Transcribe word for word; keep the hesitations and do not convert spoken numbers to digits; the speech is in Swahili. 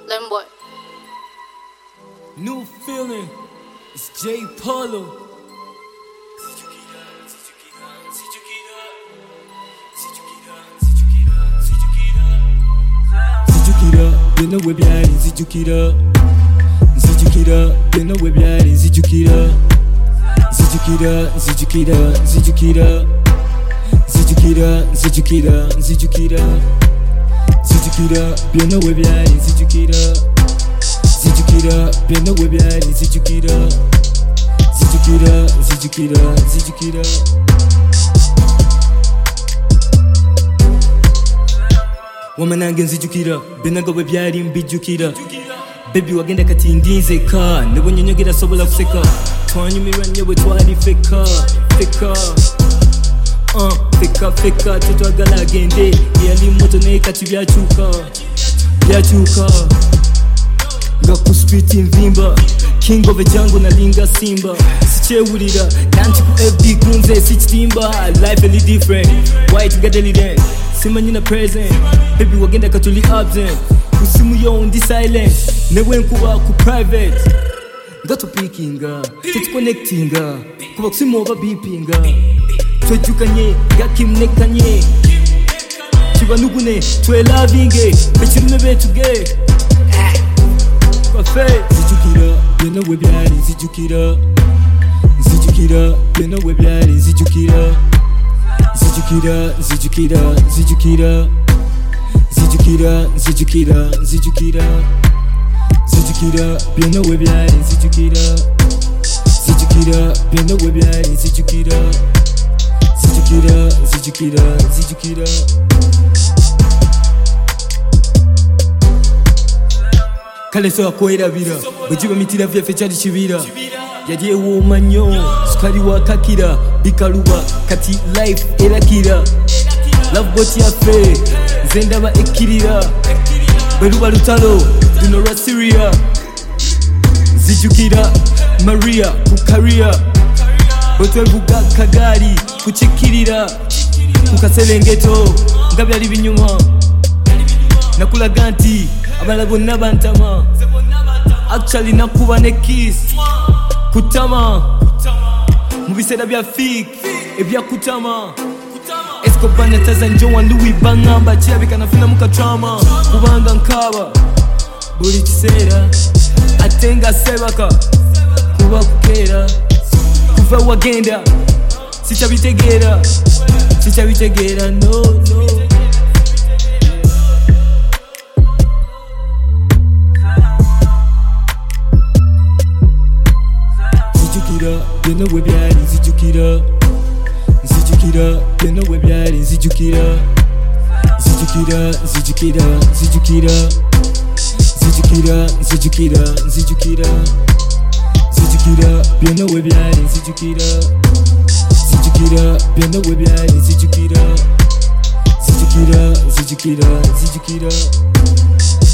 Lemboy. New feeling, it's J Polo. Zijukira, bino we byali zijukira. Zijukira, bino we byali zijukira. Zijukira, zijukira, zijukira. Zijukira, zijukira, zijukira. Zijukira, bino we byali zijukira. Zijukira, bino we byali zijukira. Zijukira, zijukira, zijukira. Wamanange nzijukira, benaga we byali mbijukira. Baby wagenda kati ndinzeka, nebo nyonyogera sobola kuseka. Twanyumira nnyo bwe twali feka, feka. Uh, feka feka tetwagala agende, yali moto naye kati byakyuka, byakyuka. Nga ku street nvimba, king of a jungle nalinga simba. Sikyewulira, kanti ku F D kunze sikitimba. Life a little different, why tugadeli then? Simanyi na present, baby wagenda katuli absent. Kusimu yo ndi silent, newe nkuba ku private. Nga tupinga, tetuconnectinga, kuba kusimu oba beepinga. Twejukanye, nga kimnekanye, kibanugune, twelavinge, bekirume betuge. Zijukira, bino we byali zijukira. Zijukira, bino we byali zijukira. Zijukira, zijukira, zijukira. Zijukira, zijukira, zijukira. Zijukira, bino we byali zijukira. Zijukira, bino we byali zijukira. Zijukira, zijukira, zijukira. Kale so akwerabira, bwejiba mitira vyaffe kyali kibira. Yali ewooma nnyo, sukali wakakira, bikaluba, kati life erakira. Love bot yaffe, nze ndaba ekkirira. Bwe luba lutalo, luno lwa Syria. Zijukira, Maria, ku career. Bwe twevuga kagaali, kukikkirira. Ku kaserengeto, nga byali binyuma. Nakulaga nti, abala bonna bantama. Actually nakuba ne kiss kutama mu biseera bya fik ebya kutama. Escobar nataza njo wanduwi bangamba kirabika nafuna mu katrama kubanga nkaba buli kiseera ate nga sebaka kuba kukeera kuva wagenda sikyabitegeera sikyabitegeera no no. Zijukira, bino we byali zijukira. Zijukira, bino we byali zijukira. Zijukira, zijukira, zijukira. Zijukira, zijukira, zijukira. Zijukira, bino we byali zijukira. Zijukira, bino we byali zijukira. Zijukira, zijukira, zijukira.